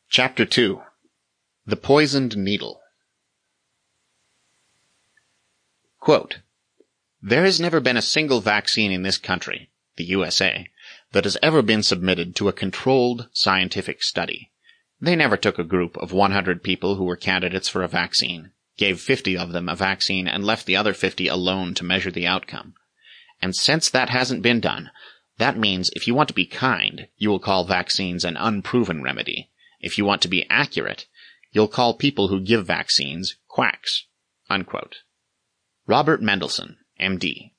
Chapter 2. The Poisoned Needle. Quote, "There has never been a single vaccine in this country, the USA, that has ever been submitted to a controlled scientific study. They never took a group of 100 people who were candidates for a vaccine, gave 50 of them a vaccine, and left the other 50 alone to measure the outcome. And since that hasn't been done, that means if you want to be kind, you will call vaccines an unproven remedy. If you want to be accurate, you'll call people who give vaccines quacks." Unquote. Robert Mendelsohn, M.D.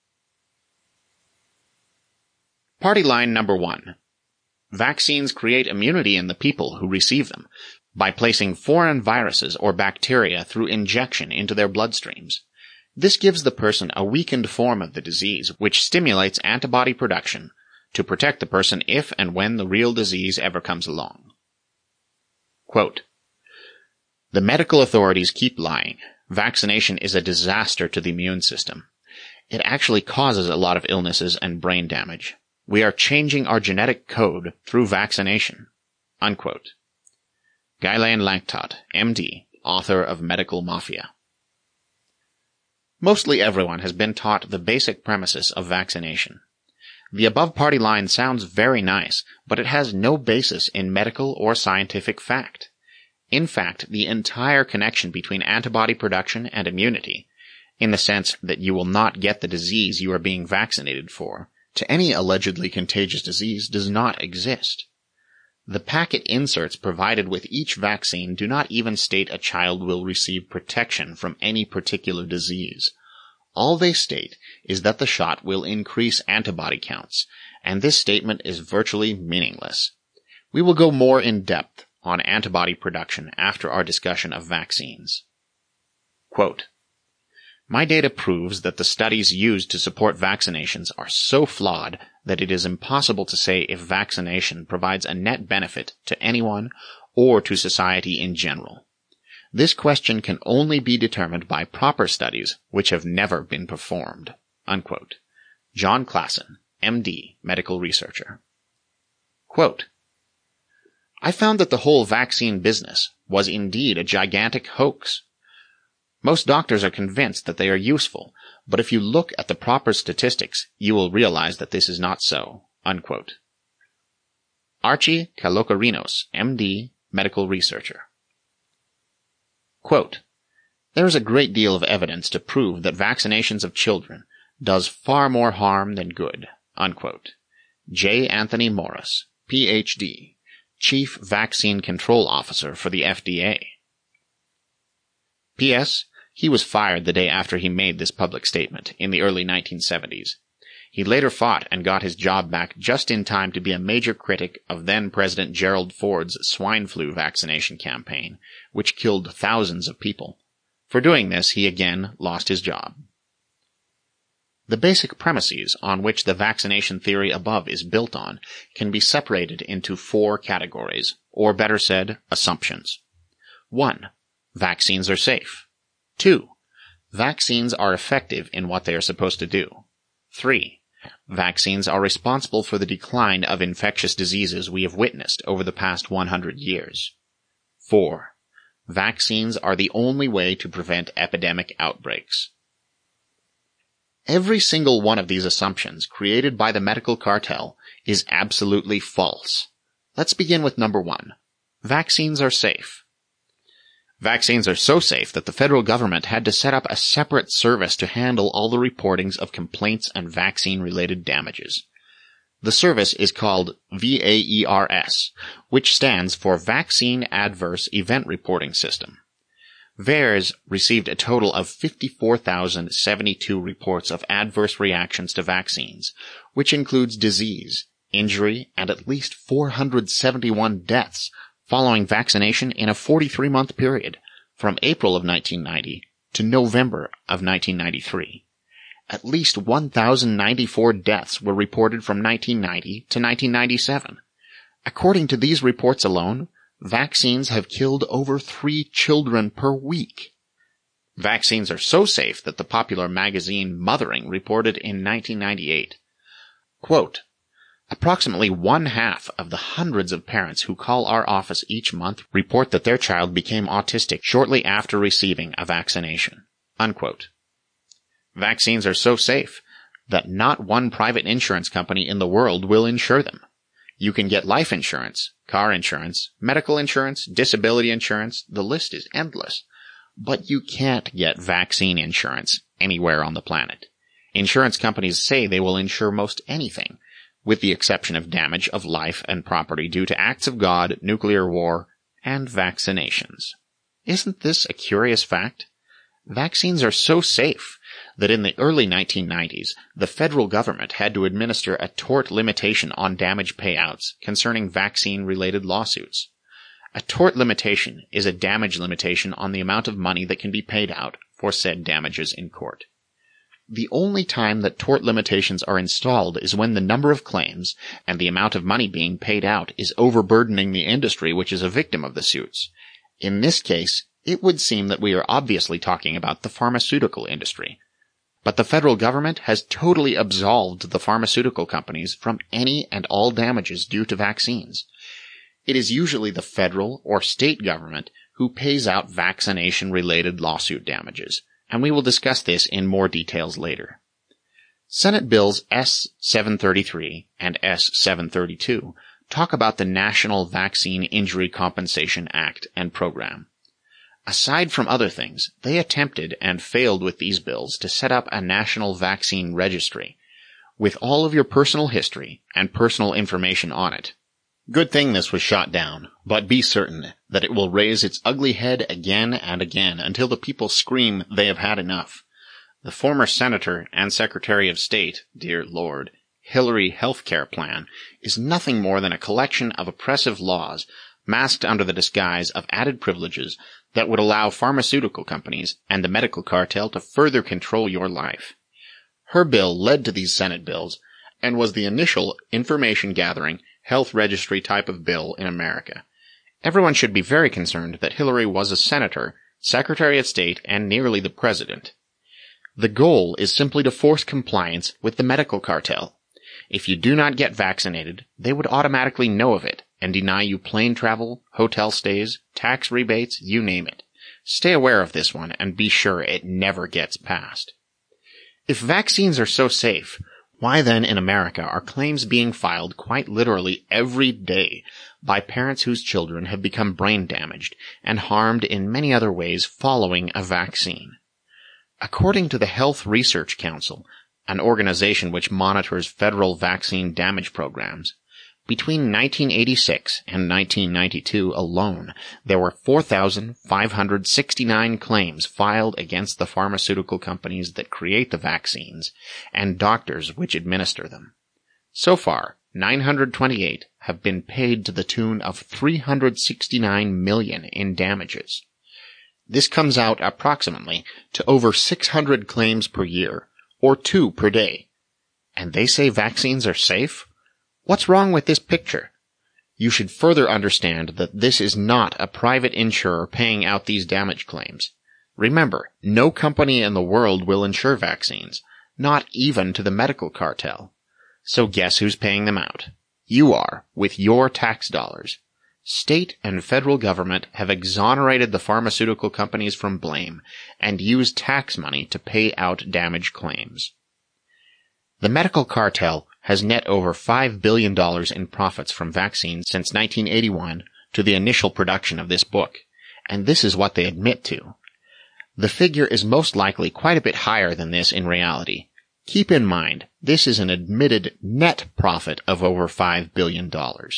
Party line number 1. Vaccines create immunity in the people who receive them by placing foreign viruses or bacteria through injection into their bloodstreams. This gives the person a weakened form of the disease, which stimulates antibody production to protect the person if and when the real disease ever comes along. Quote, "The medical authorities keep lying. Vaccination is a disaster to the immune system. It actually causes a lot of illnesses and brain damage. We are changing our genetic code through vaccination." Unquote. Ghislain Langtot, M.D., author of Medical Mafia. Mostly everyone has been taught the basic premises of vaccination. The above party line sounds very nice, but it has no basis in medical or scientific fact. In fact, the entire connection between antibody production and immunity, in the sense that you will not get the disease you are being vaccinated for, to any allegedly contagious disease does not exist. The packet inserts provided with each vaccine do not even state a child will receive protection from any particular disease. All they state is that the shot will increase antibody counts, and this statement is virtually meaningless. We will go more in depth on antibody production after our discussion of vaccines. Quote, "My data proves that the studies used to support vaccinations are so flawed that it is impossible to say if vaccination provides a net benefit to anyone or to society in general. This question can only be determined by proper studies which have never been performed." Unquote. John Klassen, M.D., medical researcher. Quote, "I found that the whole vaccine business was indeed a gigantic hoax. Most doctors are convinced that they are useful, but if you look at the proper statistics, you will realize that this is not so." Unquote. Archie Kalokarinos, M.D., medical researcher. Quote, "There is a great deal of evidence to prove that vaccinations of children does far more harm than good." Unquote. J. Anthony Morris, Ph.D., Chief Vaccine Control Officer for the FDA. P.S. He was fired the day after he made this public statement, in the early 1970s. He later fought and got his job back just in time to be a major critic of then-President Gerald Ford's swine flu vaccination campaign, which killed thousands of people. For doing this, he again lost his job. The basic premises on which the vaccination theory above is built on can be separated into 4 categories, or better said, assumptions. 1. Vaccines are safe. 2. Vaccines are effective in what they are supposed to do. 3. Vaccines are responsible for the decline of infectious diseases we have witnessed over the past 100 years. 4. Vaccines are the only way to prevent epidemic outbreaks. Every single one of these assumptions created by the medical cartel is absolutely false. Let's begin with number 1. Vaccines are safe. Vaccines are so safe that the federal government had to set up a separate service to handle all the reportings of complaints and vaccine-related damages. The service is called VAERS, which stands for Vaccine Adverse Event Reporting System. VAERS received a total of 54,072 reports of adverse reactions to vaccines, which includes disease, injury, and at least 471 deaths following vaccination in a 43-month period, from April of 1990 to November of 1993. At least 1,094 deaths were reported from 1990 to 1997. According to these reports alone, vaccines have killed over 3 children per week. Vaccines are so safe that the popular magazine Mothering reported in 1998, quote, Approximately 1/2 of the hundreds of parents who call our office each month report that their child became autistic shortly after receiving a vaccination. Unquote. Vaccines are so safe that not one private insurance company in the world will insure them. You can get life insurance, car insurance, medical insurance, disability insurance, the list is endless. But you can't get vaccine insurance anywhere on the planet. Insurance companies say they will insure most anything, with the exception of damage of life and property due to acts of God, nuclear war, and vaccinations. Isn't this a curious fact? Vaccines are so safe that in the early 1990s, the federal government had to administer a tort limitation on damage payouts concerning vaccine-related lawsuits. A tort limitation is a damage limitation on the amount of money that can be paid out for said damages in court. The only time that tort limitations are installed is when the number of claims and the amount of money being paid out is overburdening the industry which is a victim of the suits. In this case, it would seem that we are obviously talking about the pharmaceutical industry. But the federal government has totally absolved the pharmaceutical companies from any and all damages due to vaccines. It is usually the federal or state government who pays out vaccination-related lawsuit damages, and we will discuss this in more details later. Senate Bills S-733 and S-732 talk about the National Vaccine Injury Compensation Act and Program. Aside from other things, they attempted and failed with these bills to set up a national vaccine registry, with all of your personal history and personal information on it. Good thing this was shot down, but be certain that it will raise its ugly head again and again until the people scream they have had enough. The former Senator and Secretary of State, dear Lord, Hillary healthcare plan is nothing more than a collection of oppressive laws masked under the disguise of added privileges that would allow pharmaceutical companies and the medical cartel to further control your life. Her bill led to these Senate bills and was the initial information-gathering, health registry type of bill in America. Everyone should be very concerned that Hillary was a senator, Secretary of State, and nearly the president. The goal is simply to force compliance with the medical cartel. If you do not get vaccinated, they would automatically know of it and deny you plane travel, hotel stays, tax rebates, you name it. Stay aware of this one and be sure it never gets passed. If vaccines are so safe, why then in America are claims being filed quite literally every day by parents whose children have become brain damaged and harmed in many other ways following a vaccine? According to the Health Research Council, an organization which monitors federal vaccine damage programs, between 1986 and 1992 alone, there were 4,569 claims filed against the pharmaceutical companies that create the vaccines and doctors which administer them. So far, 928 have been paid to the tune of $369 million in damages. This comes out approximately to over 600 claims per year, or 2 per day. And they say vaccines are safe? What's wrong with this picture? You should further understand that this is not a private insurer paying out these damage claims. Remember, no company in the world will insure vaccines, not even to the medical cartel. So guess who's paying them out? You are, with your tax dollars. State and federal government have exonerated the pharmaceutical companies from blame and used tax money to pay out damage claims. The medical cartel has net over $5 billion in profits from vaccines since 1981 to the initial production of this book, and this is what they admit to. The figure is most likely quite a bit higher than this in reality. Keep in mind, this is an admitted net profit of over $5 billion.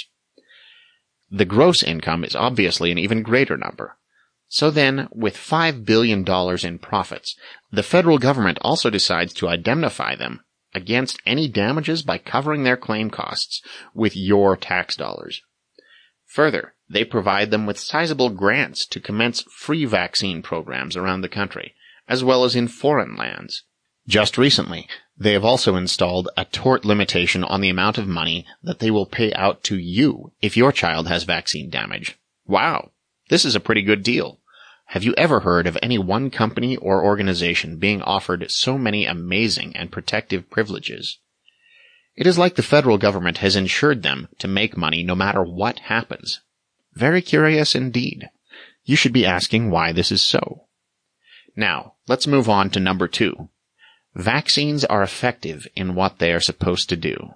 The gross income is obviously an even greater number. So then, with $5 billion in profits, the federal government also decides to indemnify them against any damages by covering their claim costs with your tax dollars. Further, they provide them with sizable grants to commence free vaccine programs around the country, as well as in foreign lands. Just recently, they have also installed a tort limitation on the amount of money that they will pay out to you if your child has vaccine damage. Wow, this is a pretty good deal. Have you ever heard of any one company or organization being offered so many amazing and protective privileges? It is like the federal government has insured them to make money no matter what happens. Very curious indeed. You should be asking why this is so. Now, let's move on to number 2. Vaccines are effective in what they are supposed to do.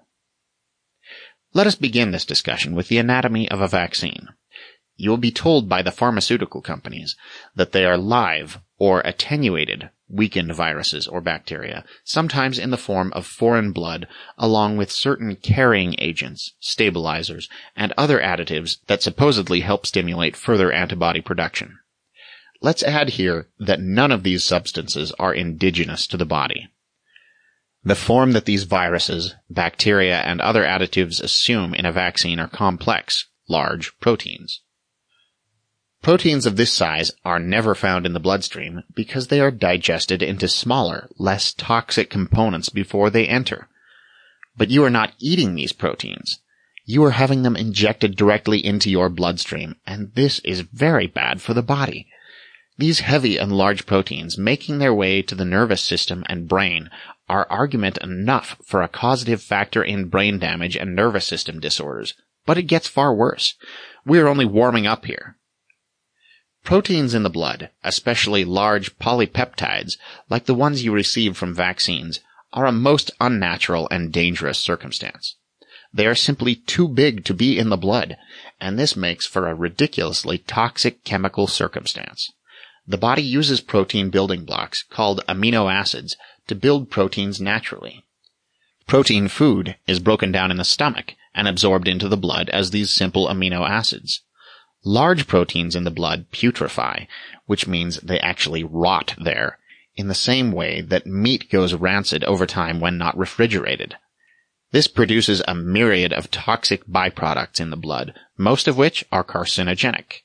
Let us begin this discussion with the anatomy of a vaccine. You will be told by the pharmaceutical companies that they are live or attenuated, weakened viruses or bacteria, sometimes in the form of foreign blood, along with certain carrying agents, stabilizers, and other additives that supposedly help stimulate further antibody production. Let's add here that none of these substances are indigenous to the body. The form that these viruses, bacteria, and other additives assume in a vaccine are complex, large proteins. Proteins of this size are never found in the bloodstream because they are digested into smaller, less toxic components before they enter. But you are not eating these proteins. You are having them injected directly into your bloodstream, and this is very bad for the body. These heavy and large proteins making their way to the nervous system and brain are argument enough for a causative factor in brain damage and nervous system disorders, but it gets far worse. We are only warming up here. Proteins in the blood, especially large polypeptides, like the ones you receive from vaccines, are a most unnatural and dangerous circumstance. They are simply too big to be in the blood, and this makes for a ridiculously toxic chemical circumstance. The body uses protein building blocks, called amino acids, to build proteins naturally. Protein food is broken down in the stomach and absorbed into the blood as these simple amino acids. Large proteins in the blood putrefy, which means they actually rot there, in the same way that meat goes rancid over time when not refrigerated. This produces a myriad of toxic byproducts in the blood, most of which are carcinogenic.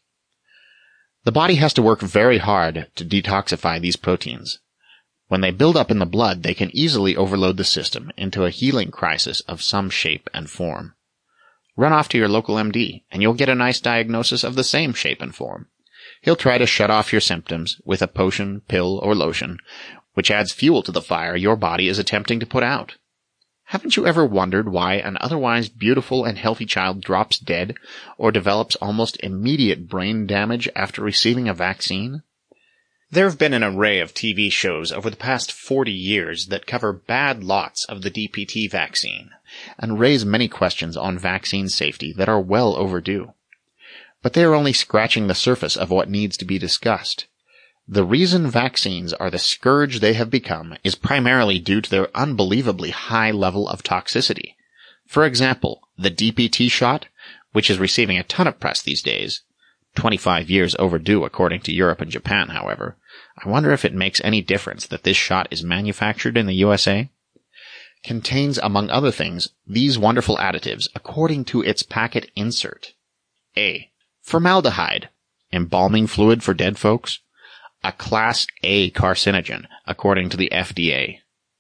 The body has to work very hard to detoxify these proteins. When they build up in the blood, they can easily overload the system into a healing crisis of some shape and form. Run off to your local MD, and you'll get a nice diagnosis of the same shape and form. He'll try to shut off your symptoms with a potion, pill, or lotion, which adds fuel to the fire your body is attempting to put out. Haven't you ever wondered why an otherwise beautiful and healthy child drops dead or develops almost immediate brain damage after receiving a vaccine? There have been an array of TV shows over the past 40 years that cover bad lots of the DPT vaccine and raise many questions on vaccine safety that are well overdue. But they are only scratching the surface of what needs to be discussed. The reason vaccines are the scourge they have become is primarily due to their unbelievably high level of toxicity. For example, the DPT shot, which is receiving a ton of press these days, 25 years overdue according to Europe and Japan, however. I wonder if it makes any difference that this shot is manufactured in the USA? Contains, among other things, these wonderful additives according to its packet insert. A. Formaldehyde, embalming fluid for dead folks. A Class A carcinogen, according to the FDA.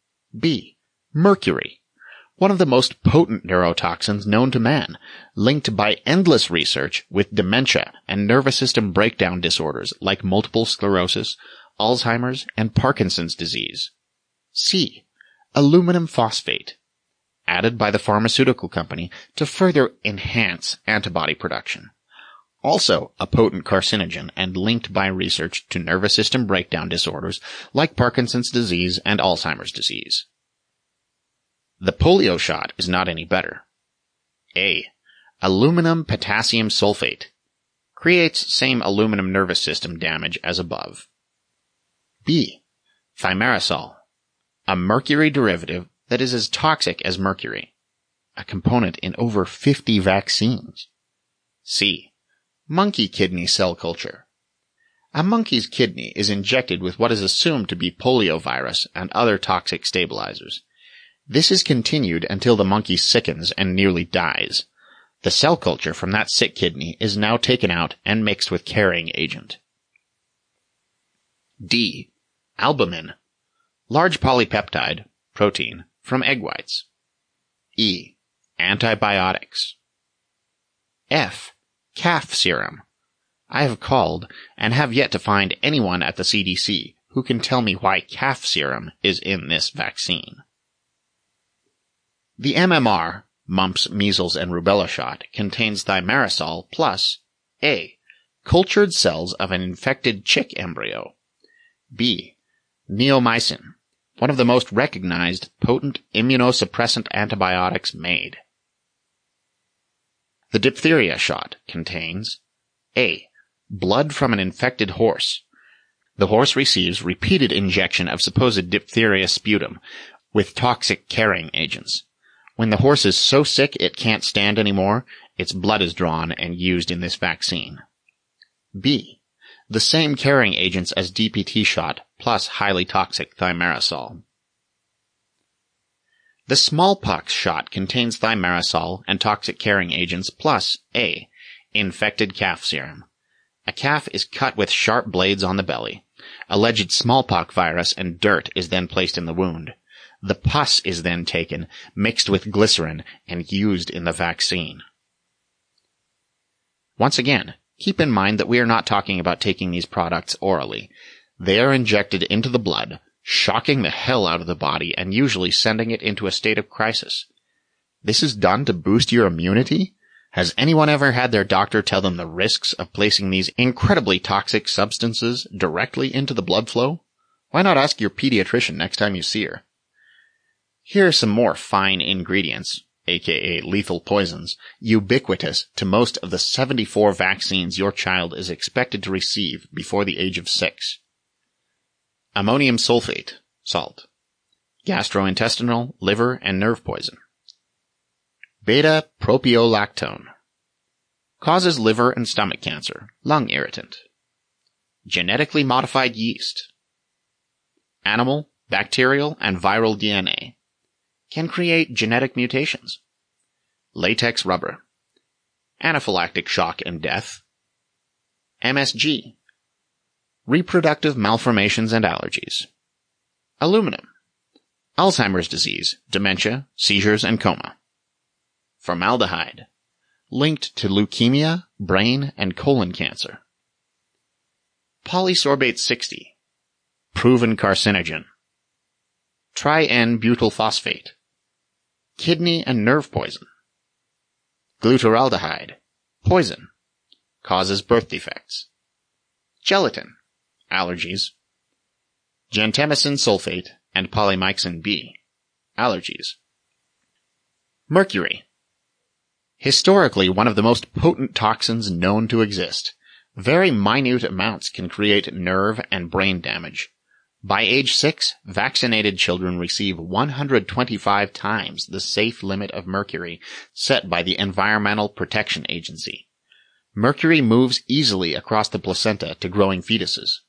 B. Mercury, one of the most potent neurotoxins known to man, linked by endless research with dementia and nervous system breakdown disorders like multiple sclerosis, Alzheimer's, and Parkinson's disease. C. Aluminum phosphate, added by the pharmaceutical company to further enhance antibody production. Also a potent carcinogen and linked by research to nervous system breakdown disorders like Parkinson's disease and Alzheimer's disease. The polio shot is not any better. A. Aluminum potassium sulfate, creates same aluminum nervous system damage as above. B. Thimerosal, a mercury derivative that is as toxic as mercury, a component in over 50 vaccines. C. Monkey kidney cell culture. A monkey's kidney is injected with what is assumed to be poliovirus and other toxic stabilizers. This is continued until the monkey sickens and nearly dies. The cell culture from that sick kidney is now taken out and mixed with carrying agent. D. Albumin, large polypeptide, protein, from egg whites. E. Antibiotics. F. Calf serum. I have called and have yet to find anyone at the CDC who can tell me why calf serum is in this vaccine. The MMR, mumps, measles, and rubella shot, contains thimerosal plus A. Cultured cells of an infected chick embryo. B. Neomycin, one of the most recognized potent immunosuppressant antibiotics made. The diphtheria shot contains A. Blood from an infected horse. The horse receives repeated injection of supposed diphtheria sputum with toxic carrying agents. When the horse is so sick it can't stand anymore, its blood is drawn and used in this vaccine. B. The same carrying agents as DPT shot plus highly toxic thimerosal. The smallpox shot contains thimerosal and toxic carrying agents plus A. Infected calf serum. A calf is cut with sharp blades on the belly. Alleged smallpox virus and dirt is then placed in the wound. The pus is then taken, mixed with glycerin, and used in the vaccine. Once again, keep in mind that we are not talking about taking these products orally. They are injected into the blood, shocking the hell out of the body and usually sending it into a state of crisis. This is done to boost your immunity? Has anyone ever had their doctor tell them the risks of placing these incredibly toxic substances directly into the blood flow? Why not ask your pediatrician next time you see her? Here are some more fine ingredients, aka lethal poisons, ubiquitous to most of the 74 vaccines your child is expected to receive before the age of 6. Ammonium sulfate, salt. Gastrointestinal, liver, and nerve poison. Beta-propiolactone. Causes liver and stomach cancer, lung irritant. Genetically modified yeast. Animal, bacterial, and viral DNA. Can create genetic mutations. Latex rubber. Anaphylactic shock and death. MSG. Reproductive malformations and allergies. Aluminum. Alzheimer's disease, dementia, seizures, and coma. Formaldehyde. Linked to leukemia, brain, and colon cancer. Polysorbate 60. Proven carcinogen. Tri-N-butyl-phosphate. Kidney and nerve poison. Glutaraldehyde. Poison. Causes birth defects. Gelatin. Allergies. Gentamicin sulfate and polymyxin B. Allergies. Mercury. Historically one of the most potent toxins known to exist. Very minute amounts can create nerve and brain damage. By age 6, vaccinated children receive 125 times the safe limit of mercury set by the Environmental Protection Agency. Mercury moves easily across the placenta to growing fetuses.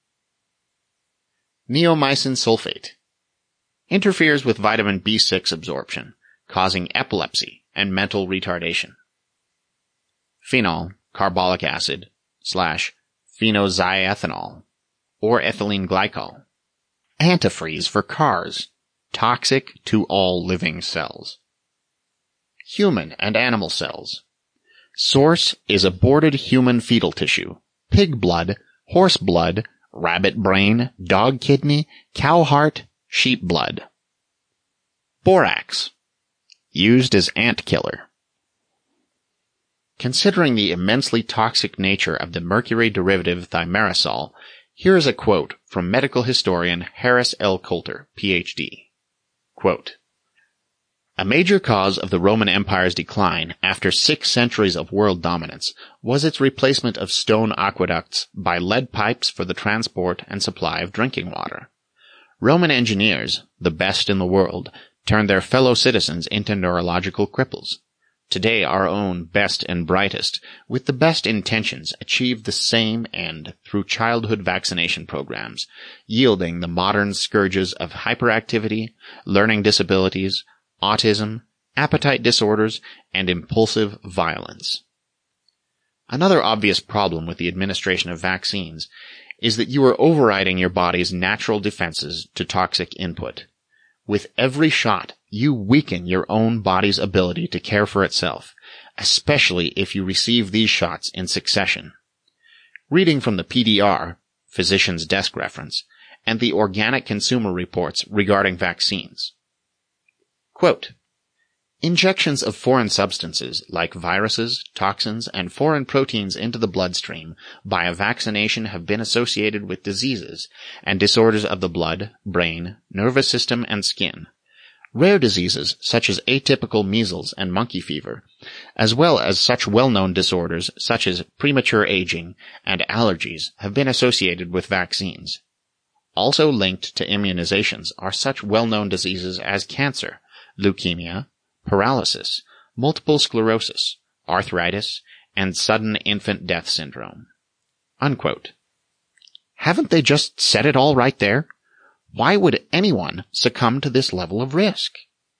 Neomycin sulfate. Interferes with vitamin B6 absorption, causing epilepsy and mental retardation. Phenol, carbolic acid, / phenoxyethanol, or ethylene glycol. Antifreeze for cars. Toxic to all living cells. Human and animal cells. Source is aborted human fetal tissue, pig blood, horse blood, rabbit brain, dog kidney, cow heart, sheep blood. Borax. Used as ant killer. Considering the immensely toxic nature of the mercury derivative thimerosal, here is a quote from medical historian Harris L. Coulter, Ph.D. Quote, "A major cause of the Roman Empire's decline after 6 centuries of world dominance was its replacement of stone aqueducts by lead pipes for the transport and supply of drinking water. Roman engineers, the best in the world, turned their fellow citizens into neurological cripples. Today our own best and brightest, with the best intentions, achieve the same end through childhood vaccination programs, yielding the modern scourges of hyperactivity, learning disabilities, autism, appetite disorders, and impulsive violence." Another obvious problem with the administration of vaccines is that you are overriding your body's natural defenses to toxic input. With every shot, you weaken your own body's ability to care for itself, especially if you receive these shots in succession. Reading from the PDR, Physician's Desk Reference, and the Organic Consumer Reports regarding vaccines. Quote, Injections of foreign substances, like viruses, toxins, and foreign proteins into the bloodstream by a vaccination have been associated with diseases and disorders of the blood, brain, nervous system, and skin. Rare diseases such as atypical measles and monkey fever, as well as such well-known disorders such as premature aging and allergies, have been associated with vaccines. Also linked to immunizations are such well-known diseases as cancer, leukemia, paralysis, multiple sclerosis, arthritis, and sudden infant death syndrome." Unquote. Haven't they just said it all right there? Why would anyone succumb to this level of risk?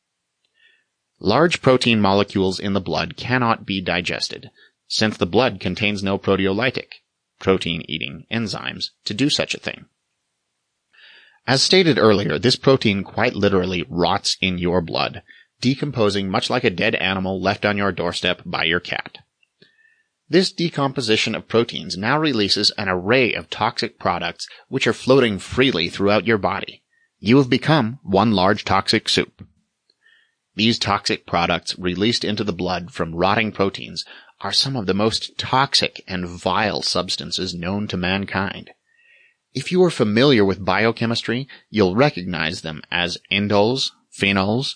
Large protein molecules in the blood cannot be digested, since the blood contains no proteolytic, protein-eating enzymes, to do such a thing. As stated earlier, this protein quite literally rots in your blood, decomposing much like a dead animal left on your doorstep by your cat. This decomposition of proteins now releases an array of toxic products which are floating freely throughout your body. You have become one large toxic soup. These toxic products released into the blood from rotting proteins are some of the most toxic and vile substances known to mankind. If you are familiar with biochemistry, you'll recognize them as indoles, phenols,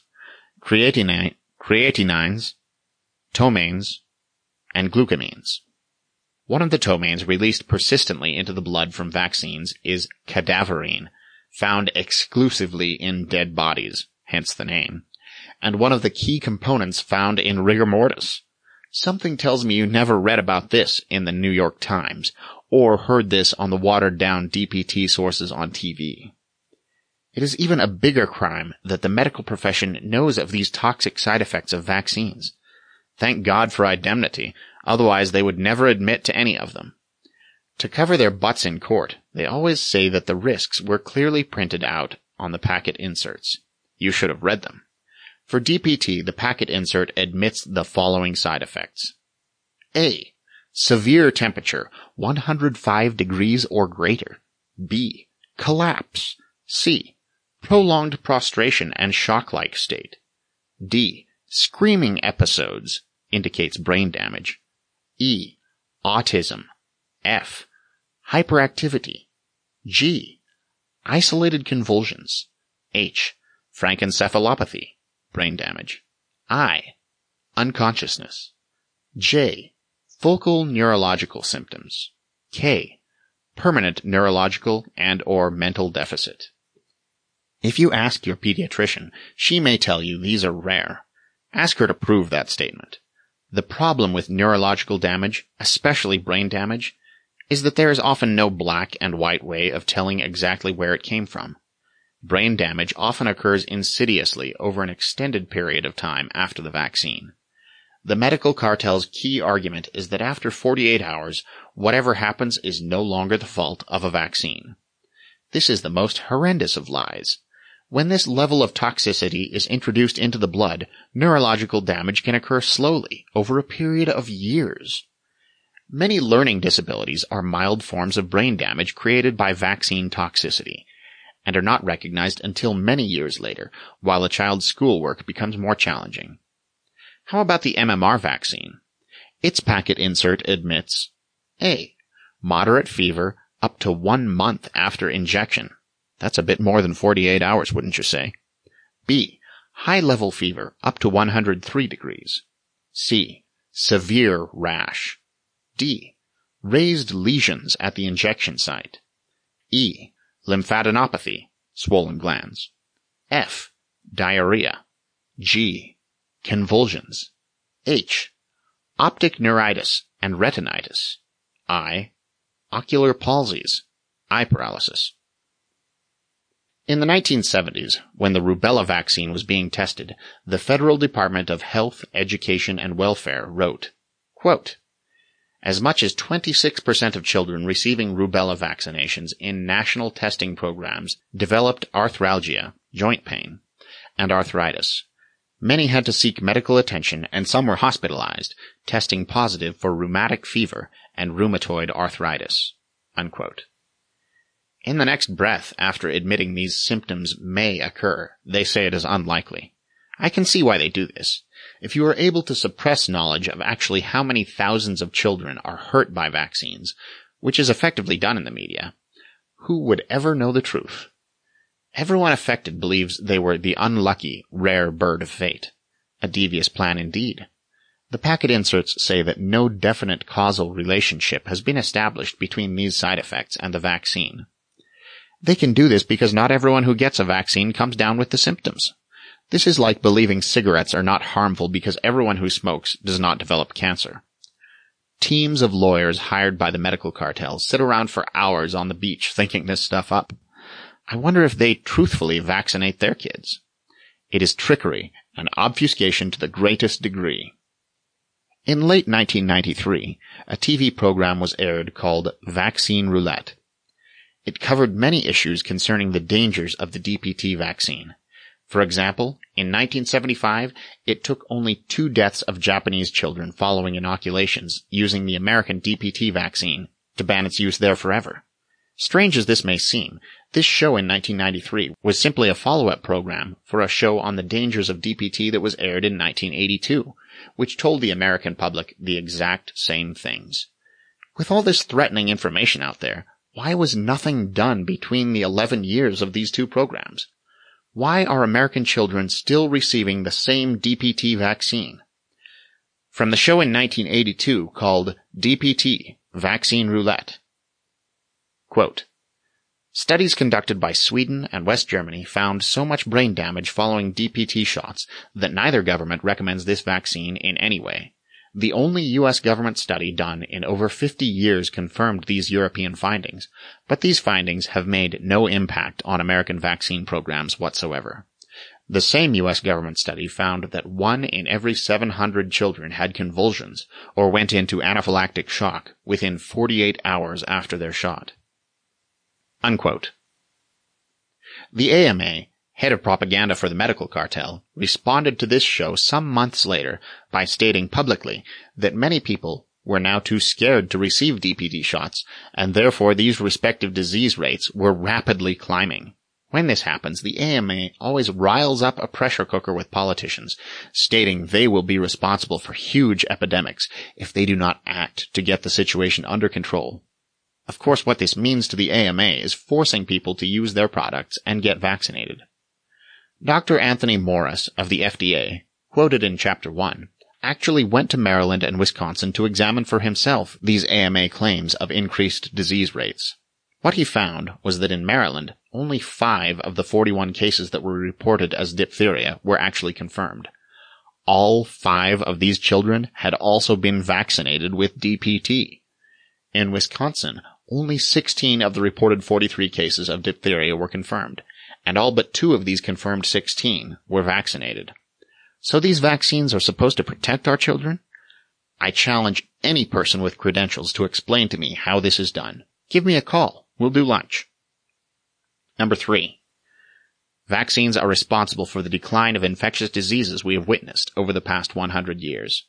creatinines, tomains, and glucamines. One of the tomains released persistently into the blood from vaccines is cadaverine, found exclusively in dead bodies, hence the name, and one of the key components found in rigor mortis. Something tells me you never read about this in the New York Times, or heard this on the watered-down DPT sources on TV. It is even a bigger crime that the medical profession knows of these toxic side effects of vaccines. Thank God for indemnity, otherwise they would never admit to any of them. To cover their butts in court, they always say that the risks were clearly printed out on the packet inserts. You should have read them. For DPT, the packet insert admits the following side effects. A. Severe temperature, 105 degrees or greater. B. Collapse. C. Prolonged prostration and shock-like state. D. Screaming episodes, indicates brain damage. E. Autism. F. Hyperactivity. G. Isolated convulsions. H. Frankencephalopathy, brain damage. I. Unconsciousness. J. Focal neurological symptoms. K. Permanent neurological and/or mental deficit. If you ask your pediatrician, she may tell you these are rare. Ask her to prove that statement. The problem with neurological damage, especially brain damage, is that there is often no black and white way of telling exactly where it came from. Brain damage often occurs insidiously over an extended period of time after the vaccine. The medical cartel's key argument is that after 48 hours, whatever happens is no longer the fault of a vaccine. This is the most horrendous of lies. When this level of toxicity is introduced into the blood, neurological damage can occur slowly, over a period of years. Many learning disabilities are mild forms of brain damage created by vaccine toxicity, and are not recognized until many years later, while a child's schoolwork becomes more challenging. How about the MMR vaccine? Its packet insert admits A. Moderate fever up to 1 month after injection. That's a bit more than 48 hours, wouldn't you say? B. High-level fever up to 103 degrees. C. Severe rash. D. Raised lesions at the injection site. E. Lymphadenopathy, swollen glands. F. Diarrhea. G. Convulsions. H. Optic neuritis and retinitis. I. Ocular palsies, eye paralysis. In the 1970s, when the rubella vaccine was being tested, the Federal Department of Health, Education, and Welfare wrote, quote, as much as 26% of children receiving rubella vaccinations in national testing programs developed arthralgia, joint pain, and arthritis. Many had to seek medical attention and some were hospitalized, testing positive for rheumatic fever and rheumatoid arthritis. Unquote. In the next breath, after admitting these symptoms may occur, they say it is unlikely. I can see why they do this. If you are able to suppress knowledge of actually how many thousands of children are hurt by vaccines, which is effectively done in the media, who would ever know the truth? Everyone affected believes they were the unlucky, rare bird of fate. A devious plan indeed. The packet inserts say that no definite causal relationship has been established between these side effects and the vaccine. They can do this because not everyone who gets a vaccine comes down with the symptoms. This is like believing cigarettes are not harmful because everyone who smokes does not develop cancer. Teams of lawyers hired by the medical cartels sit around for hours on the beach thinking this stuff up. I wonder if they truthfully vaccinate their kids. It is trickery and obfuscation to the greatest degree. In late 1993, a TV program was aired called Vaccine Roulette. It covered many issues concerning the dangers of the DPT vaccine. For example, in 1975, it took only 2 deaths of Japanese children following inoculations using the American DPT vaccine to ban its use there forever. Strange as this may seem, this show in 1993 was simply a follow-up program for a show on the dangers of DPT that was aired in 1982, which told the American public the exact same things. With all this threatening information out there, why was nothing done between the 11 years of these 2 programs? Why are American children still receiving the same DPT vaccine? From the show in 1982 called DPT, Vaccine Roulette. Quote, studies conducted by Sweden and West Germany found so much brain damage following DPT shots that neither government recommends this vaccine in any way. The only U.S. government study done in over 50 years confirmed these European findings, but these findings have made no impact on American vaccine programs whatsoever. The same U.S. government study found that 1 in every 700 children had convulsions or went into anaphylactic shock within 48 hours after their shot. Unquote. The AMA, head of propaganda for the medical cartel, responded to this show some months later by stating publicly that many people were now too scared to receive DPT shots, and therefore these respective disease rates were rapidly climbing. When this happens, the AMA always riles up a pressure cooker with politicians, stating they will be responsible for huge epidemics if they do not act to get the situation under control. Of course, what this means to the AMA is forcing people to use their products and get vaccinated. Dr. Anthony Morris of the FDA, quoted in Chapter 1, actually went to Maryland and Wisconsin to examine for himself these AMA claims of increased disease rates. What he found was that in Maryland, only 5 of the 41 cases that were reported as diphtheria were actually confirmed. All 5 of these children had also been vaccinated with DPT. In Wisconsin, only 16 of the reported 43 cases of diphtheria were confirmed, and all but 2 of these confirmed 16 were vaccinated. So these vaccines are supposed to protect our children? I challenge any person with credentials to explain to me how this is done. Give me a call. We'll do lunch. Number 3. Vaccines are responsible for the decline of infectious diseases we have witnessed over the past 100 years.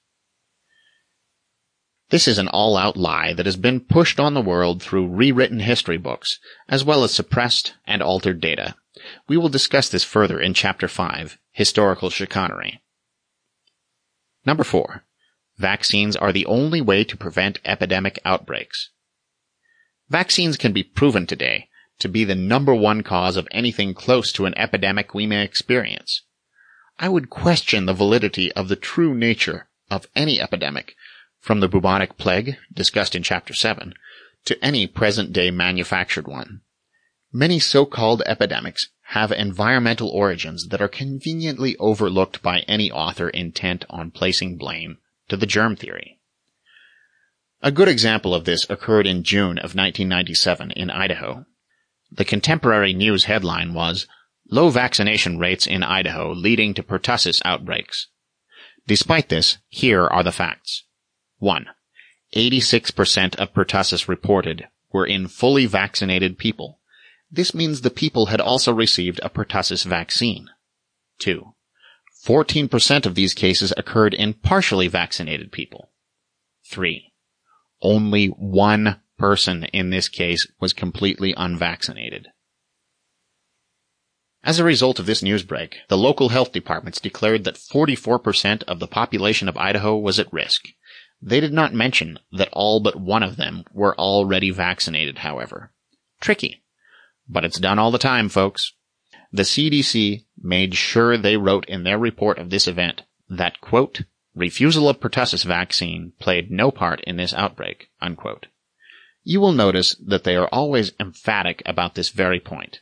This is an all-out lie that has been pushed on the world through rewritten history books, as well as suppressed and altered data. We will discuss this further in Chapter 5, Historical Chicanery. Number 4. Vaccines are the only way to prevent epidemic outbreaks. Vaccines can be proven today to be the number 1 cause of anything close to an epidemic we may experience. I would question the validity of the true nature of any epidemic, from the bubonic plague, discussed in Chapter 7, to any present-day manufactured one. Many so-called epidemics have environmental origins that are conveniently overlooked by any author intent on placing blame to the germ theory. A good example of this occurred in June of 1997 in Idaho. The contemporary news headline was, "Low vaccination rates in Idaho leading to pertussis outbreaks." Despite this, here are the facts. 1. 86% of pertussis reported were in fully vaccinated people. This means the people had also received a pertussis vaccine. 2. 14% of these cases occurred in partially vaccinated people. 3. Only 1 person in this case was completely unvaccinated. As a result of this newsbreak, the local health departments declared that 44% of the population of Idaho was at risk. They did not mention that all but one of them were already vaccinated, however. Tricky. But it's done all the time, folks. The CDC made sure they wrote in their report of this event that, quote, refusal of pertussis vaccine played no part in this outbreak, unquote. You will notice that they are always emphatic about this very point.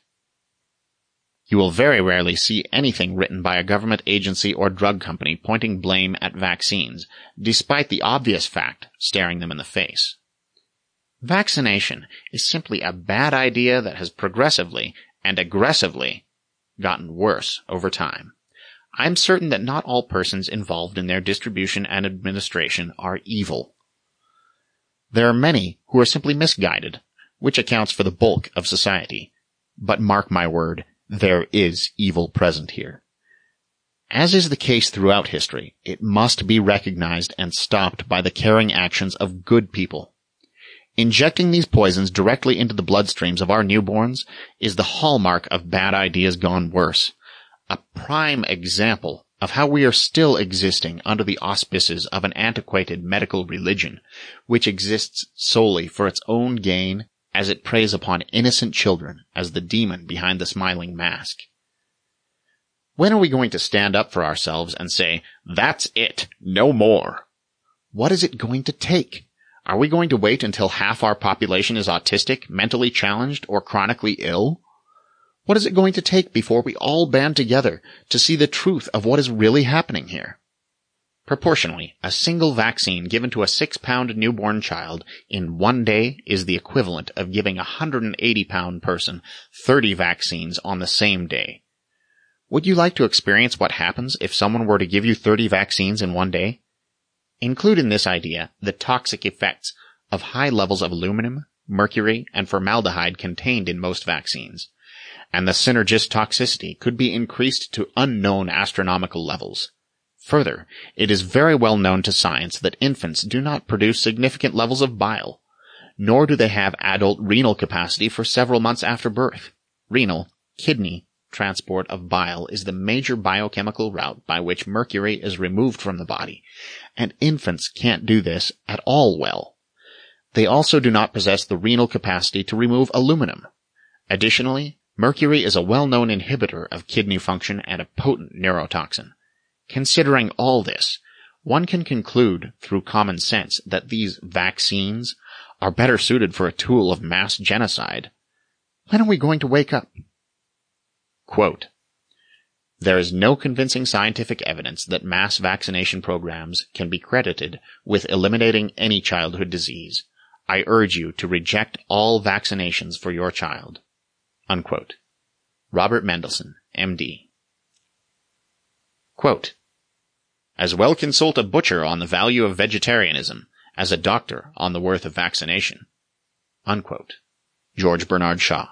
You will very rarely see anything written by a government agency or drug company pointing blame at vaccines, despite the obvious fact staring them in the face. Vaccination is simply a bad idea that has progressively and aggressively gotten worse over time. I'm certain that not all persons involved in their distribution and administration are evil. There are many who are simply misguided, which accounts for the bulk of society. But mark my word, there is evil present here. As is the case throughout history, it must be recognized and stopped by the caring actions of good people. Injecting these poisons directly into the bloodstreams of our newborns is the hallmark of bad ideas gone worse, a prime example of how we are still existing under the auspices of an antiquated medical religion, which exists solely for its own gain as it preys upon innocent children as the demon behind the smiling mask. When are we going to stand up for ourselves and say, that's it, no more? What is it going to take? Are we going to wait until half our population is autistic, mentally challenged, or chronically ill? What is it going to take before we all band together to see the truth of what is really happening here? Proportionally, a single vaccine given to a 6-pound newborn child in one day is the equivalent of giving a 180-pound person 30 vaccines on the same day. Would you like to experience what happens if someone were to give you 30 vaccines in one day? Include in this idea the toxic effects of high levels of aluminum, mercury, and formaldehyde contained in most vaccines, and the synergist toxicity could be increased to unknown astronomical levels. Further, it is very well known to science that infants do not produce significant levels of bile, nor do they have adult renal capacity for several months after birth. Renal, kidney, transport of bile is the major biochemical route by which mercury is removed from the body, and infants can't do this at all well. They also do not possess the renal capacity to remove aluminum. Additionally, mercury is a well-known inhibitor of kidney function and a potent neurotoxin. Considering all this, one can conclude through common sense that these vaccines are better suited for a tool of mass genocide. When are we going to wake up? Quote, there is no convincing scientific evidence that mass vaccination programs can be credited with eliminating any childhood disease. I urge you to reject all vaccinations for your child. Unquote. Robert Mendelsohn, M.D. Quote, as well consult a butcher on the value of vegetarianism as a doctor on the worth of vaccination. Unquote. George Bernard Shaw.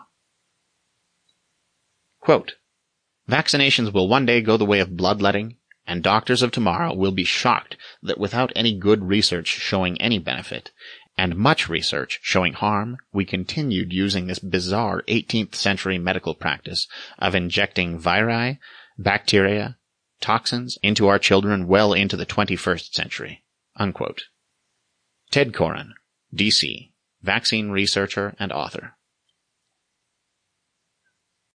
Quote, vaccinations will one day go the way of bloodletting, and doctors of tomorrow will be shocked that without any good research showing any benefit, and much research showing harm, we continued using this bizarre 18th century medical practice of injecting viri, bacteria, toxins into our children well into the 21st century. Unquote. Ted Koren, D.C., vaccine researcher and author.